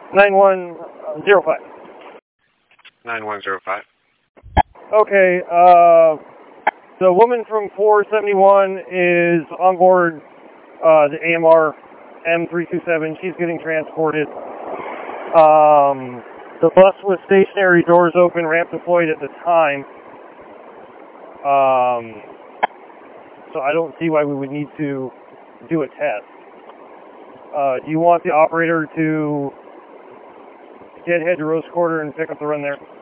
9105. 9105. Okay, the woman from 471 is on board the AMR M327. She's getting transported. The bus was stationary, doors open, ramp deployed at the time. So I don't see why we would need to do a test. Do you want the operator to get head to Rose Quarter and pick up the run there?